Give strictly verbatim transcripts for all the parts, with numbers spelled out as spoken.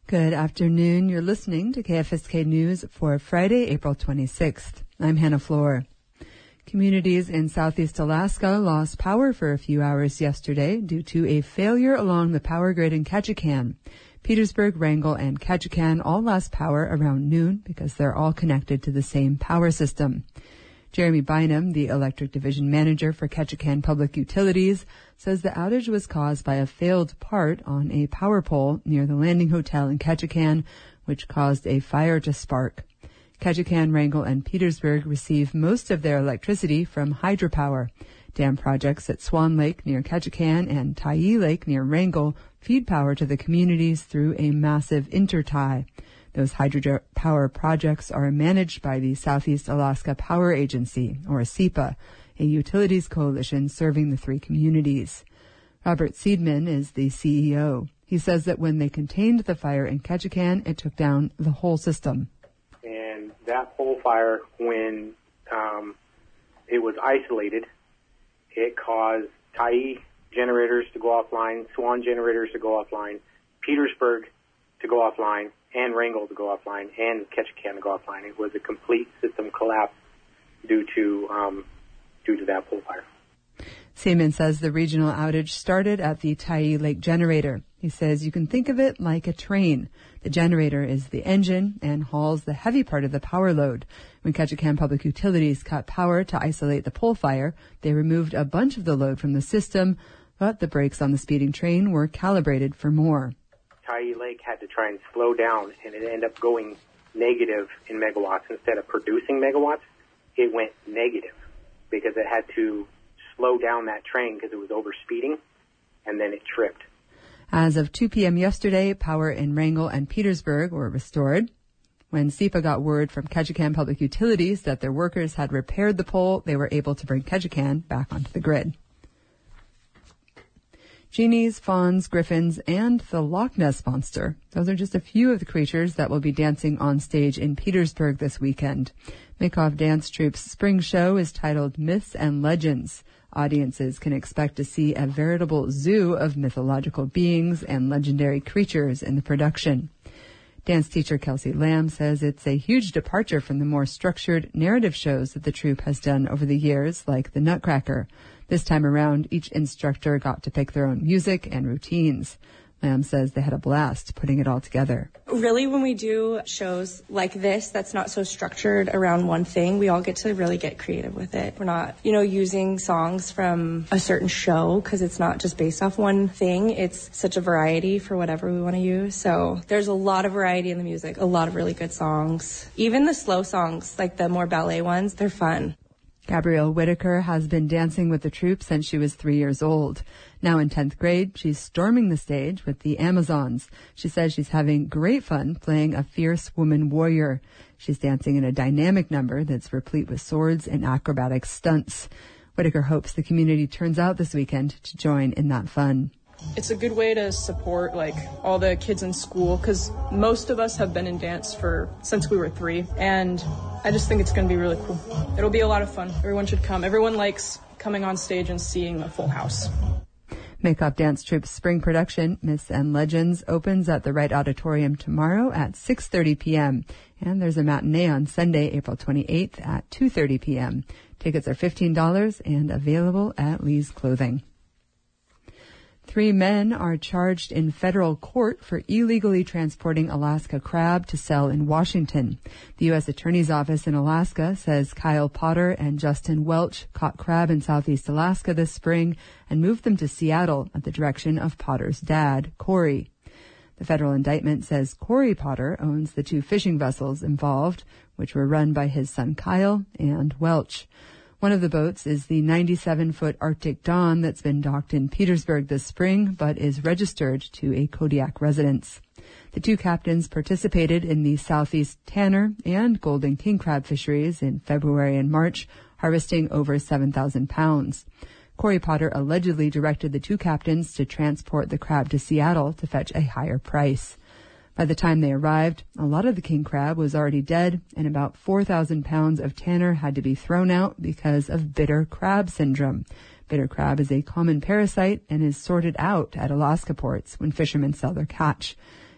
Good afternoon. You're listening to K F S K News for Friday, April twenty-sixth. I'm Hannah Floor. Communities in southeast Alaska lost power for a few hours yesterday due to a failure along the power grid in Ketchikan. Petersburg, Wrangell, and Ketchikan all lost power around noon because they're all connected to the same power system. Jeremy Bynum, the electric division manager for Ketchikan Public Utilities, says the outage was caused by a failed part on a power pole near the Landing Hotel in Ketchikan, which caused a fire to spark. Ketchikan, Wrangell, and Petersburg receive most of their electricity from hydropower. Dam projects at Swan Lake near Ketchikan and Tyee Lake near Wrangell feed power to the communities through a massive intertie. Those hydropower projects are managed by the Southeast Alaska Power Agency, or SEPA, a utilities coalition serving the three communities. Robert Seidman is the C E O. He says that when they contained the fire in Ketchikan, it took down the whole system. And that pole fire, when um, it was isolated, it caused Tyee generators to go offline, Swan generators to go offline, Petersburg to go offline, and Wrangell to go offline, and Ketchikan to go offline. It was a complete system collapse due to um, due to that pole fire. Seaman says the regional outage started at the Tyee Lake generator. He says you can think of it like a train. The generator is the engine and hauls the heavy part of the power load. When Ketchikan Public Utilities cut power to isolate the pole fire, they removed a bunch of the load from the system, but the brakes on the speeding train were calibrated for more. Tyee Lake had to try and slow down, and it ended up going negative in megawatts. Instead of producing megawatts, it went negative because it had to slow down that train because it was overspeeding, and then it tripped. As of two p.m. yesterday, power in Wrangell and Petersburg were restored. When SEPA got word from Ketchikan Public Utilities that their workers had repaired the pole, they were able to bring Ketchikan back onto the grid. Genies, fawns, griffins, and the Loch Ness Monster. Those are just a few of the creatures that will be dancing on stage in Petersburg this weekend. Makov Dance Troupe's spring show is titled Myths and Legends. Audiences can expect to see a veritable zoo of mythological beings and legendary creatures in the production. Dance teacher Kelsey Lamb says it's a huge departure from the more structured narrative shows that the troupe has done over the years, like the Nutcracker. This time around, each instructor got to pick their own music and routines. Lamb says they had a blast putting it all together. Really, when we do shows like this, that's not so structured around one thing, we all get to really get creative with it. We're not, you know, using songs from a certain show because it's not just based off one thing. It's such a variety for whatever we want to use. So there's a lot of variety in the music, a lot of really good songs. Even the slow songs, like the more ballet ones, they're fun. Gabrielle Whitaker has been dancing with the troupe since she was three years old. Now in tenth grade, she's storming the stage with the Amazons. She says she's having great fun playing a fierce woman warrior. She's dancing in a dynamic number that's replete with swords and acrobatic stunts. Whitaker hopes the community turns out this weekend to join in that fun. It's a good way to support like all the kids in school because most of us have been in dance for since we were three, and I just think it's going to be really cool. It'll be a lot of fun. Everyone should come. Everyone likes coming on stage and seeing a full house. Makeup Dance Troupe's spring production, Myths and Legends, opens at the Wright Auditorium tomorrow at six thirty p.m. And there's a matinee on Sunday, April twenty-eighth at two thirty p.m. Tickets are fifteen dollars and available at Lee's Clothing. Three men are charged in federal court for illegally transporting Alaska crab to sell in Washington. The U S Attorney's Office in Alaska says Kyle Potter and Justin Welch caught crab in southeast Alaska this spring and moved them to Seattle at the direction of Potter's dad, Corey. The federal indictment says Corey Potter owns the two fishing vessels involved, which were run by his son Kyle and Welch. One of the boats is the ninety-seven foot Arctic Dawn that's been docked in Petersburg this spring, but is registered to a Kodiak residence. The two captains participated in the Southeast Tanner and Golden King crab fisheries in February and March, harvesting over seven thousand pounds. Corey Potter allegedly directed the two captains to transport the crab to Seattle to fetch a higher price. By the time they arrived, a lot of the king crab was already dead, and about four thousand pounds of tanner had to be thrown out because of bitter crab syndrome. Bitter crab is a common parasite and is sorted out at Alaska ports when fishermen sell their catch.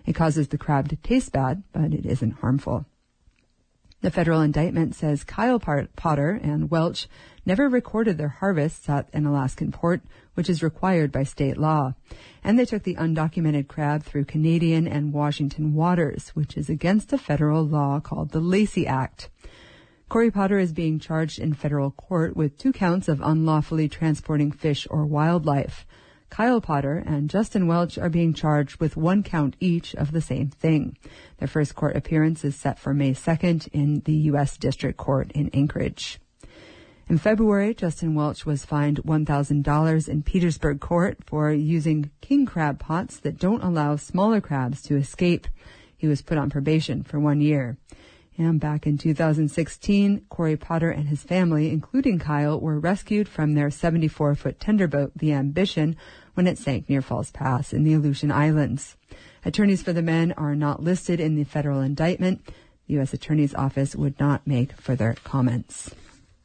It causes the crab to taste bad, but it isn't harmful. The federal indictment says Kyle Potter and Welch never recorded their harvests at an Alaskan port, which is required by state law. And they took the undocumented crab through Canadian and Washington waters, which is against a federal law called the Lacey Act. Corey Potter is being charged in federal court with two counts of unlawfully transporting fish or wildlife. Kyle Potter and Justin Welch are being charged with one count each of the same thing. Their first court appearance is set for May second in the U S District Court in Anchorage. In February, Justin Welch was fined one thousand dollars in Petersburg court for using king crab pots that don't allow smaller crabs to escape. He was put on probation for one year. And back in two thousand sixteen, Corey Potter and his family, including Kyle, were rescued from their seventy-four foot tender boat, the Ambition, when it sank near Falls Pass in the Aleutian Islands. Attorneys for the men are not listed in the federal indictment. The U S Attorney's Office would not make further comments.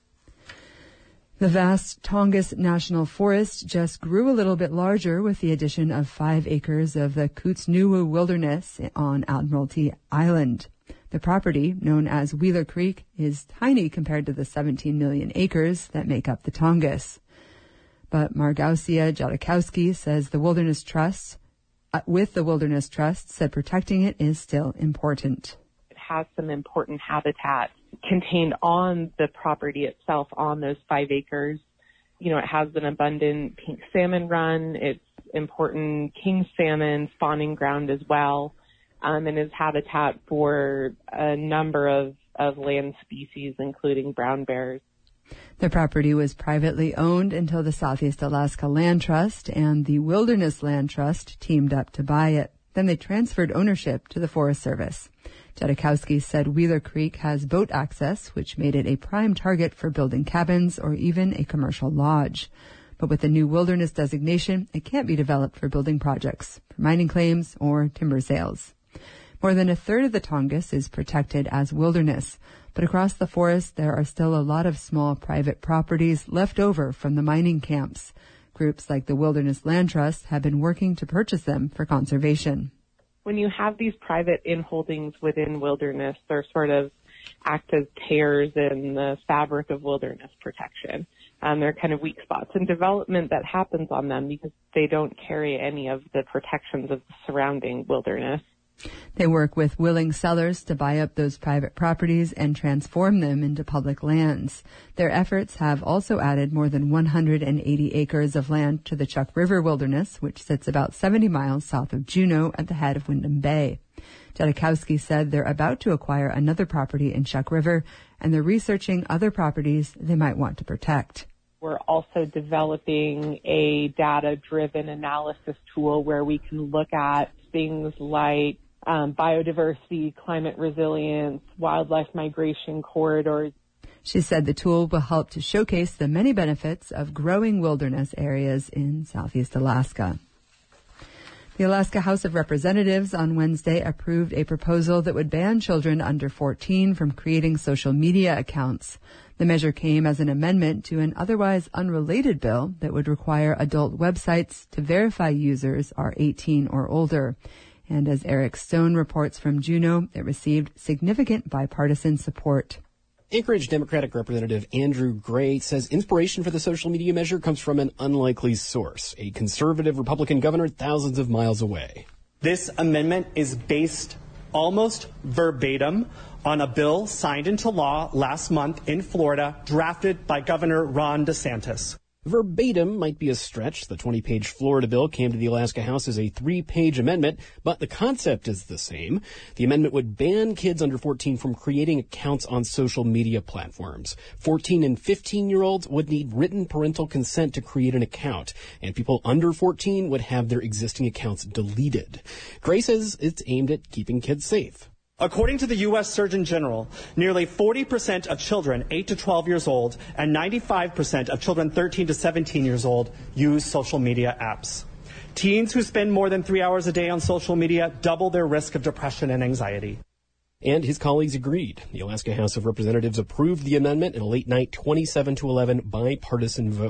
The vast Tongass National Forest just grew a little bit larger with the addition of five acres of the Kootznoowoo Wilderness on Admiralty Island. The property, known as Wheeler Creek, is tiny compared to the seventeen million acres that make up the Tongass. But Margausia Jadakowski says the Wilderness Trust, uh, with the Wilderness Trust, said protecting it is still important. It has some important habitat contained on the property itself on those five acres. You know, it has an abundant pink salmon run. It's important king salmon spawning ground as well. Um, and is habitat for a number of, of land species, including brown bears. The property was privately owned until the Southeast Alaska Land Trust and the Wilderness Land Trust teamed up to buy it. Then they transferred ownership to the Forest Service. Jadakowski said Wheeler Creek has boat access, which made it a prime target for building cabins or even a commercial lodge. But with the new wilderness designation, it can't be developed for building projects, for mining claims, or timber sales. More than a third of the Tongass is protected as wilderness, but across the forest there are still a lot of small private properties left over from the mining camps. Groups like the Wilderness Land Trust have been working to purchase them for conservation. When you have these private inholdings within wilderness, they're sort of act as tears in the fabric of wilderness protection. Um, they're kind of weak spots in development that happens on them because they don't carry any of the protections of the surrounding wilderness. They work with willing sellers to buy up those private properties and transform them into public lands. Their efforts have also added more than one hundred eighty acres of land to the Chuck River Wilderness, which sits about seventy miles south of Juneau at the head of Windham Bay. Jadakowski said they're about to acquire another property in Chuck River, and they're researching other properties they might want to protect. We're also developing a data-driven analysis tool where we can look at things like Um, biodiversity, climate resilience, wildlife migration corridors. She said the tool will help to showcase the many benefits of growing wilderness areas in Southeast Alaska. The Alaska House of Representatives on Wednesday approved a proposal that would ban children under fourteen from creating social media accounts. The measure came as an amendment to an otherwise unrelated bill that would require adult websites to verify users are eighteen or older. And as Eric Stone reports from Juneau, it received significant bipartisan support. Anchorage Democratic Representative Andrew Gray says inspiration for the social media measure comes from an unlikely source, a conservative Republican governor thousands of miles away. This amendment is based almost verbatim on a bill signed into law last month in Florida, drafted by Governor Ron DeSantis. Verbatim might be a stretch. The twenty-page Florida bill came to the Alaska House as a three-page amendment, but the concept is the same. The amendment would ban kids under fourteen from creating accounts on social media platforms. fourteen and fifteen-year-olds would need written parental consent to create an account, and people under fourteen would have their existing accounts deleted. Gray says it's aimed at keeping kids safe. According to the U S Surgeon General, nearly forty percent of children eight to twelve years old and ninety-five percent of children thirteen to seventeen years old use social media apps. Teens who spend more than three hours a day on social media double their risk of depression and anxiety. And his colleagues agreed. The Alaska House of Representatives approved the amendment in a late-night twenty-seven to eleven bipartisan vote.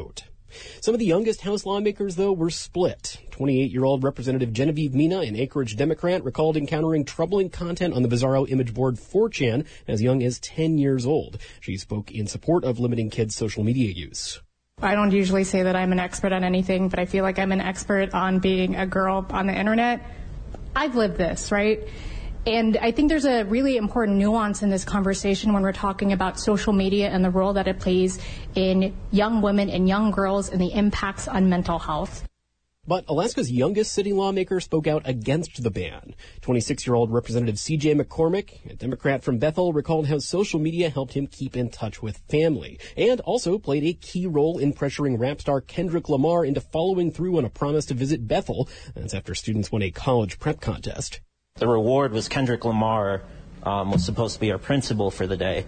Some of the youngest House lawmakers, though, were split. twenty-eight-year-old Representative Genevieve Mina, an Anchorage Democrat, recalled encountering troubling content on the Bizarro image board four chan as young as ten years old. She spoke in support of limiting kids' social media use. I don't usually say that I'm an expert on anything, but I feel like I'm an expert on being a girl on the internet. I've lived this, right? And I think there's a really important nuance in this conversation when we're talking about social media and the role that it plays in young women and young girls and the impacts on mental health. But Alaska's youngest sitting lawmaker spoke out against the ban. twenty-six-year-old Representative C J McCormick, a Democrat from Bethel, recalled how social media helped him keep in touch with family and also played a key role in pressuring rap star Kendrick Lamar into following through on a promise to visit Bethel. That's after students won a college prep contest. The reward was Kendrick Lamar um, was supposed to be our principal for the day.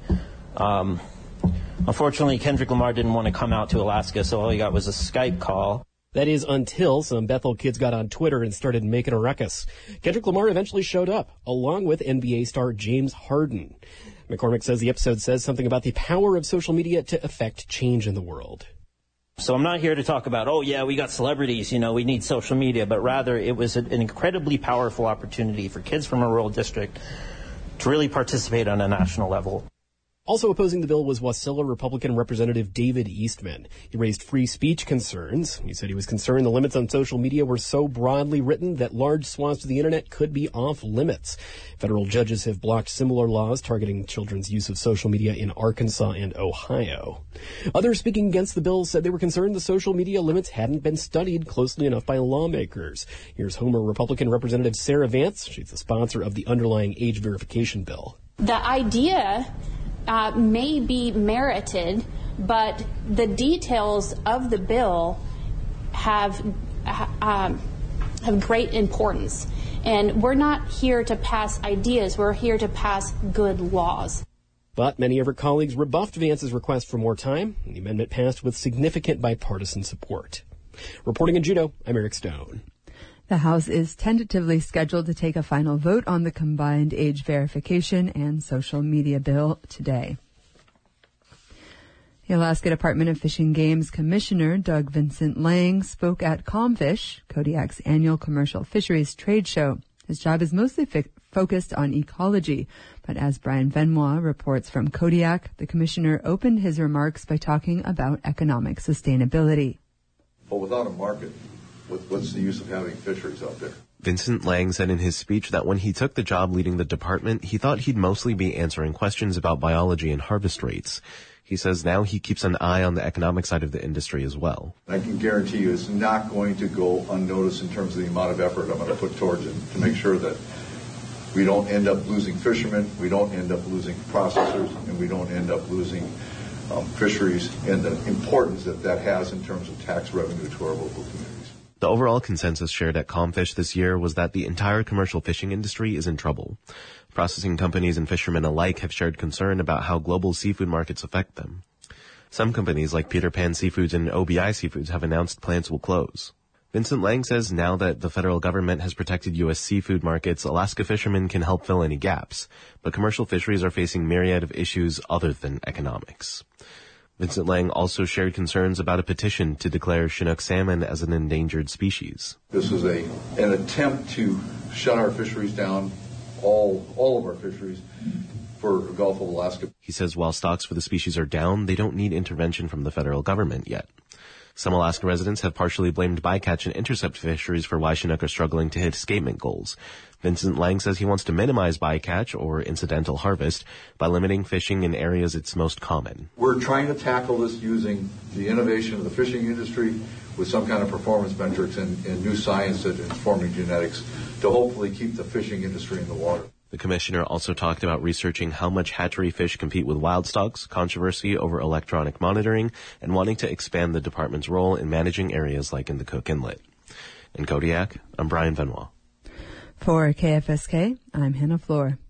Um, unfortunately, Kendrick Lamar didn't want to come out to Alaska, so all he got was a Skype call. That is until some Bethel kids got on Twitter and started making a ruckus. Kendrick Lamar eventually showed up, along with N B A star James Harden. McCormick says the episode says something about the power of social media to affect change in the world. So I'm not here to talk about, oh, yeah, we got celebrities, you know, we need social media, but rather it was an incredibly powerful opportunity for kids from a rural district to really participate on a national level. Also opposing the bill was Wasilla Republican Representative David Eastman. He raised free speech concerns. He said he was concerned the limits on social media were so broadly written that large swaths of the internet could be off limits. Federal judges have blocked similar laws targeting children's use of social media in Arkansas and Ohio. Others speaking against the bill said they were concerned the social media limits hadn't been studied closely enough by lawmakers. Here's Homer Republican Representative Sarah Vance. She's the sponsor of the underlying age verification bill. The idea Uh, may be merited, but the details of the bill have uh, have great importance. And we're not here to pass ideas. We're here to pass good laws. But many of her colleagues rebuffed Vance's request for more time, and the amendment passed with significant bipartisan support. Reporting in Juneau, I'm Eric Stone. The House is tentatively scheduled to take a final vote on the combined age verification and social media bill today. The Alaska Department of Fish and Game's Commissioner Doug Vincent Lang spoke at Comfish, Kodiak's annual commercial fisheries trade show. His job is mostly fi- focused on ecology, but as Brian Venois reports from Kodiak, the commissioner opened his remarks by talking about economic sustainability. Well, without a market, what's the use of having fisheries out there? Vincent Lang said in his speech that when he took the job leading the department, he thought he'd mostly be answering questions about biology and harvest rates. He says now he keeps an eye on the economic side of the industry as well. I can guarantee you it's not going to go unnoticed in terms of the amount of effort I'm going to put towards it to make sure that we don't end up losing fishermen, we don't end up losing processors, and we don't end up losing um, fisheries and the importance that that has in terms of tax revenue to our local communities. The overall consensus shared at Comfish this year was that the entire commercial fishing industry is in trouble. Processing companies and fishermen alike have shared concern about how global seafood markets affect them. Some companies like Peter Pan Seafoods and O B I Seafoods have announced plants will close. Vincent Lang says now that the federal government has protected U S seafood markets, Alaska fishermen can help fill any gaps, but commercial fisheries are facing myriad of issues other than economics. Vincent Lang also shared concerns about a petition to declare Chinook salmon as an endangered species. This is a an attempt to shut our fisheries down, all all of our fisheries, for the Gulf of Alaska. He says while stocks for the species are down, they don't need intervention from the federal government yet. Some Alaska residents have partially blamed bycatch and intercept fisheries for why Chinook are struggling to hit escapement goals. Vincent Lang says he wants to minimize bycatch, or incidental harvest, by limiting fishing in areas it's most common. We're trying to tackle this using the innovation of the fishing industry with some kind of performance metrics and, and new science that is informing genetics to hopefully keep the fishing industry in the water. The commissioner also talked about researching how much hatchery fish compete with wild stocks, controversy over electronic monitoring, and wanting to expand the department's role in managing areas like in the Cook Inlet. In Kodiak, I'm Brian Venois. For K F S K, I'm Hannah Floor.